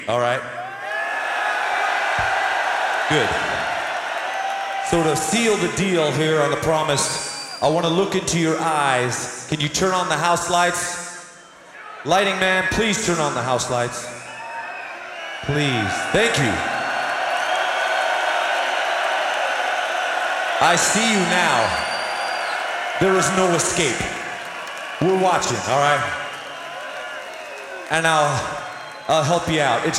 All right? Good. So to seal the deal here on the promise, I want to look into your eyes. Can you turn on the house lights? Lighting man, please turn on the house lights. Please. Thank you. I see you now. There is no escape. We're watching, all right? And I'll help you out. It's